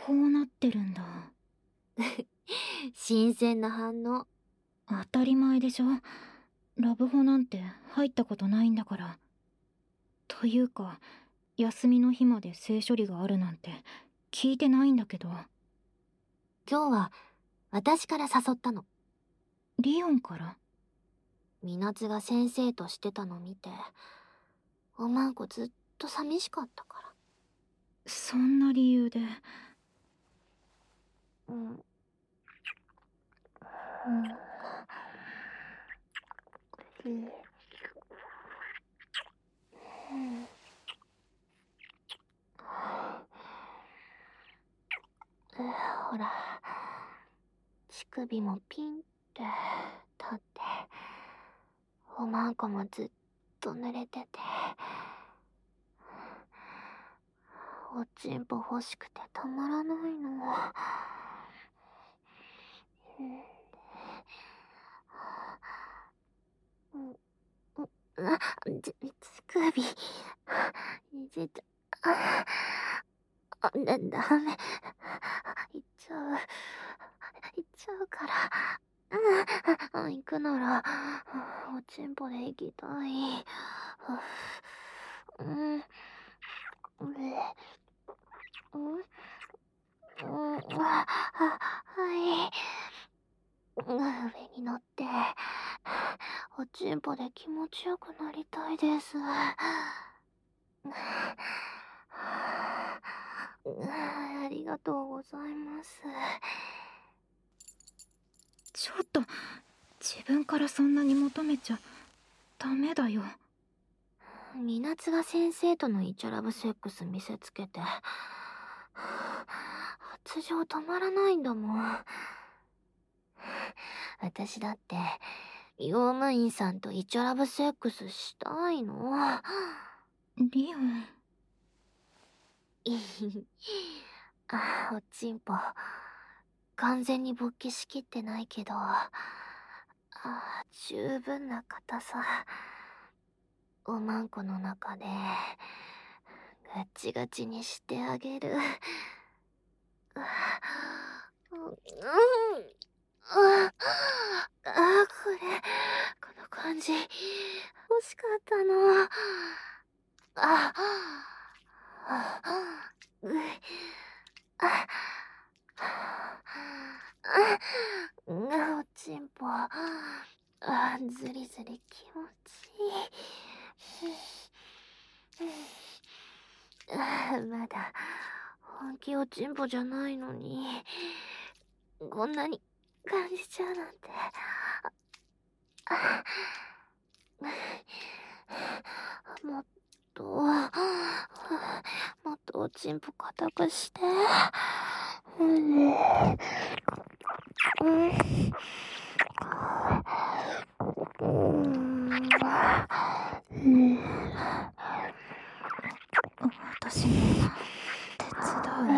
こうなってるんだ。 新鮮な反応。 当たり前でしょ。ラブホなんて入ったことないんだから。というか、休みの日まで性処理があるなんて聞いてないんだけど。 今日は私から誘ったの。 リオンから？ みなつが先生としてたの見て、おまんこずっと寂しかったから。 そんな理由で？ うん。ほら、乳首もピンって立って、おまんこもずっと濡れてて、おちんぽ欲しくてたまらないの。乳首、いじって、ダメ、行っちゃうから。行くなら、おちんぽで行きたい。はい。上に乗って、おちんぽで気持ちよくなりたいです。ありがとうございます。 ちょっと、自分からそんなに求めちゃダメだよ。 みなつが先生とのイチャラブセックス見せつけて、発情止まらないんだもん。私だって用務員さんとイチャラブセックスしたいの。 リオン。 おちんぽ完全に勃起しきってないけど、十分な硬さ。おまんこの中でガチガチにしてあげる。この感じ欲しかったの。おちんぽ、ずりずり気持ちいい。まだ本気おちんぽじゃないのに、こんなに感じちゃうなんて。もっと、もっとおちんぽ固くして。 私も手伝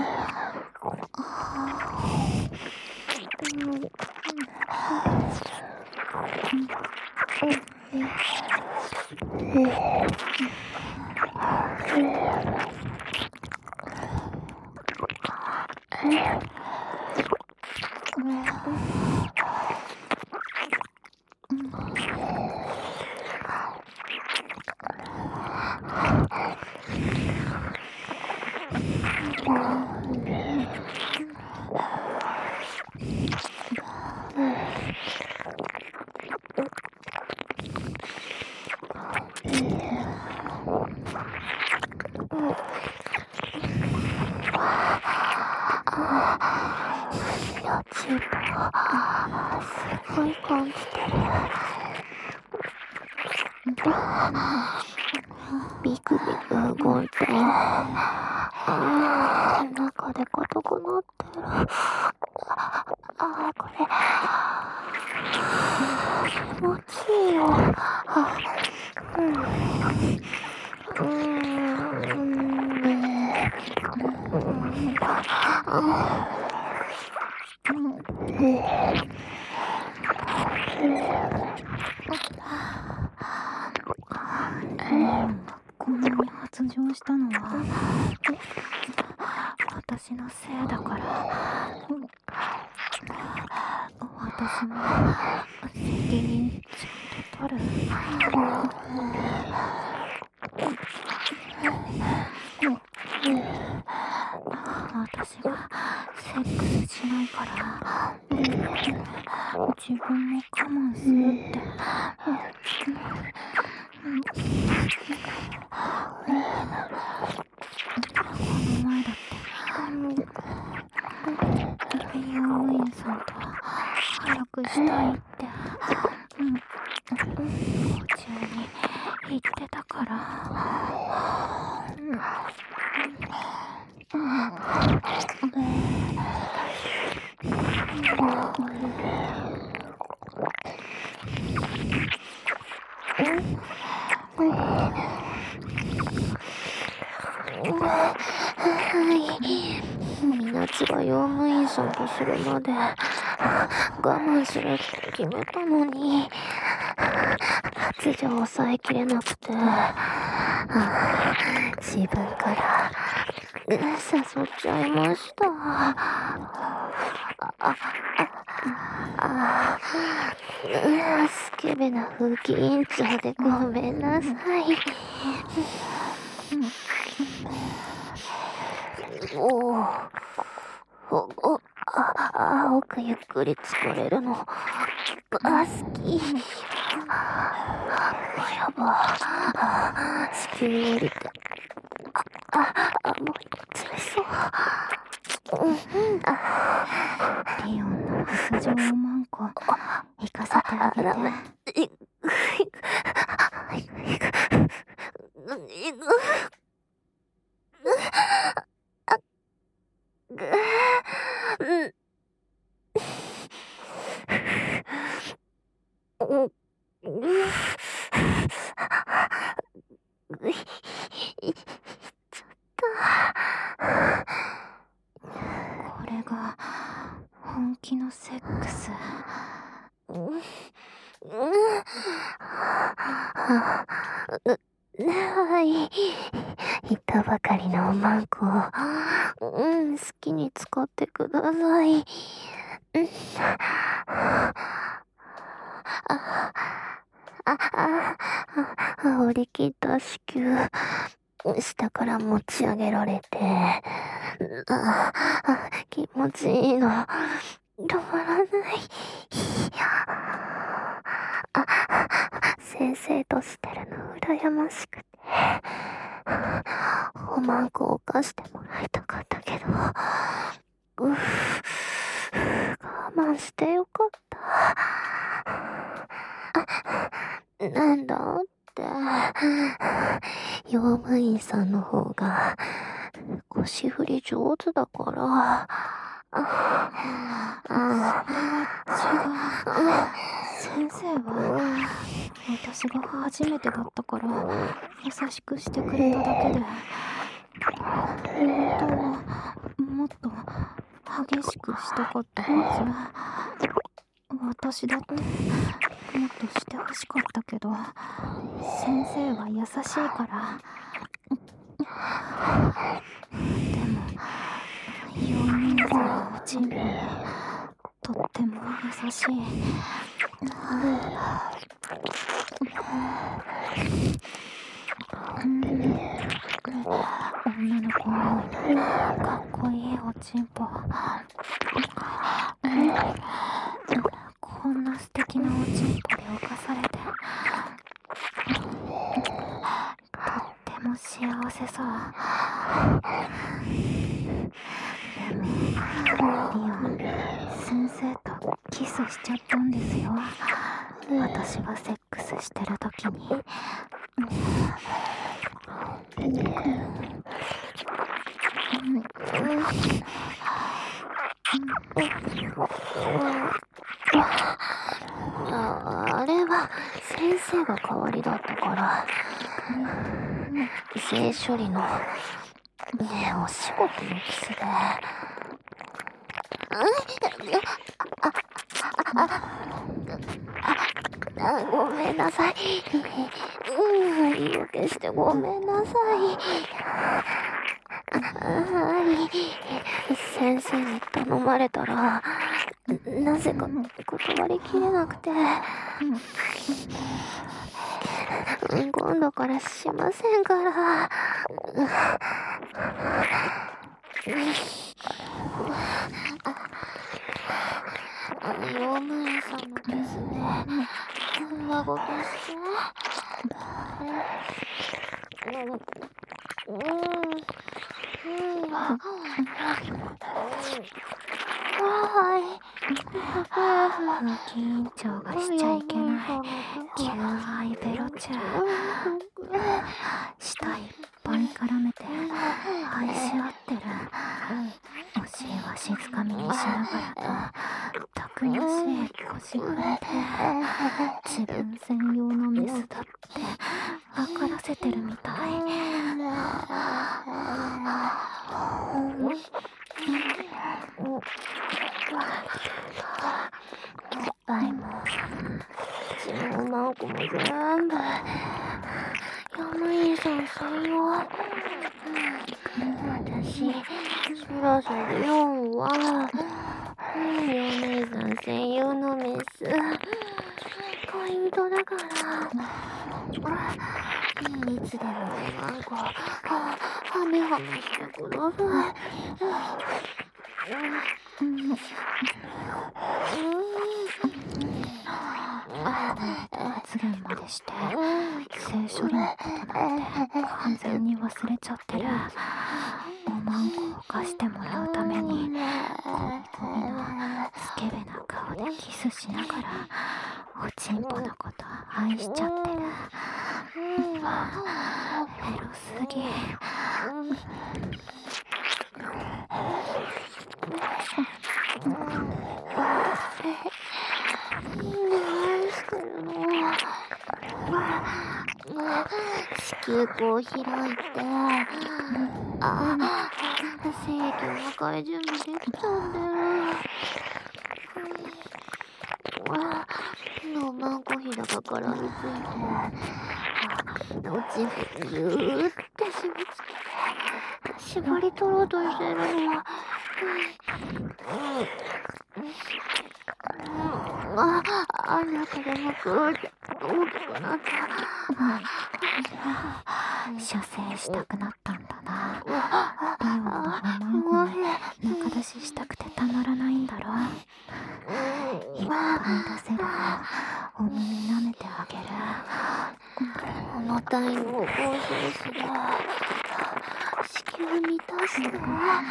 すごい感じてる。ビクビク動いてる。中で硬くなってる。これ気持ちいいよ。こんなに発情したのは私のせいだから、私も責任ちゃんと取る。私がセックスしないから自分も我慢するって。この前だって用務員さんと早くしたいって途中に言ってたから。 みなちが用務員さんとするまで我慢するって決めたのに、発情抑えきれなくて、自分から誘っちゃいました。スケベな風紀委員長でごめんなさい。奥ゆっくり作れるの好き。やば、地球降りてもうつれそう。 リオンの素性をマンコ行かせてあげて。これが本気のセックス。 はい。板ばかりのおまんこを、好きに使ってください。折り切った子宮、下から持ち上げられて、気持ちいいの、止まらない。先生としてるの羨ましくて、おまんこを貸してもらいたかったけど、我慢してよかった。なんだって用務員さんの方が腰振り上手だから。 違う。先生は私が初めてだったから優しくしてくれただけで、本当はもっと激しくしたかったはず。私だってもっとしてほしかったけど、先生は優しいから。でも用務員さんのおちんぽはとっても優しい。女の子のかっこいいおちんぽ。こんな素敵なおちんぽで犯されてとっても幸せそう。でもリオン先生とキスしちゃったんですよ、私がセックスしてる時に。 あれは先生が代わりだったから、性処理のお仕事のキスで。ごめんなさい。言い訳してごめんなさい。 れたら、なぜか断りきれなくて。今度からしませんから。用務員さんもですね、孫ごとして。はい。 風紀委員長がしちゃいけない求愛ベロチュー。舌いっぱい絡めて愛し合ってる。おしいは静かみにしながらとたくましい腰振りで自分専用のメスだって分からせてるみたい。おっぱいも口もマンコも全部用務員さん専用。私そろそろ4は用務員さん専用のメス恋人だから、いつでもマンコハメハメしてください。発言までして性処理のことなんて完全に忘れちゃってる。おまんこを貸してもらうためにゴミゴミのスケベな顔でキスしながらおちんぽのこと愛しちゃってる。エロすぎ。何してるの？子宮口を開いて、精液を迎え準備できちゃうんだよ。のマンコひだが絡みついて、おちんぽにギューって締め付けて縛り取ろうとしてるの。中でもグーって大きくなった。射精したくなったんだな。リオンのお前に中出ししたくてたまらないんだろ。いっぱい出せるよ。お耳舐めてあげる。重たいのを合成する。子宮満たして。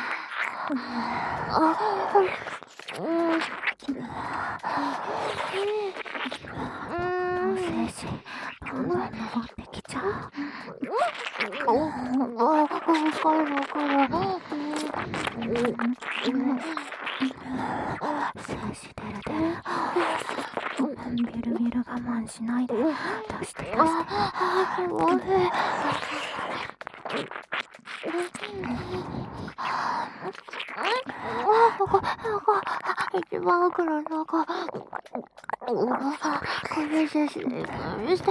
精子バンバン登ってきちゃう。深いのから精子出る出る。ビルビル我慢しないで出して出して。一番奥の中。これ精子で見して。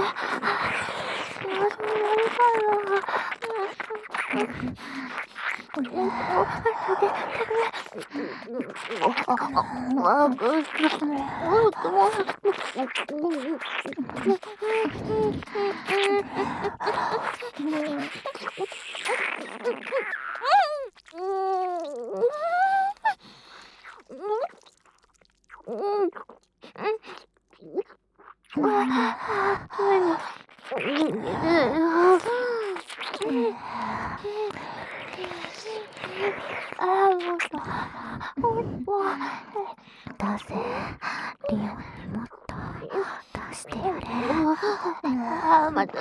出せ、リオンにもっと出してやれ。また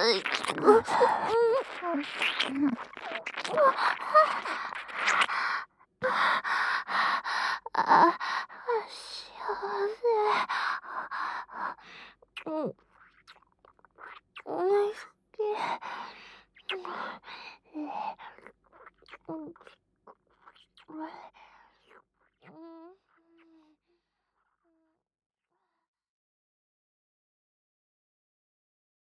幸せ。大好き。うん。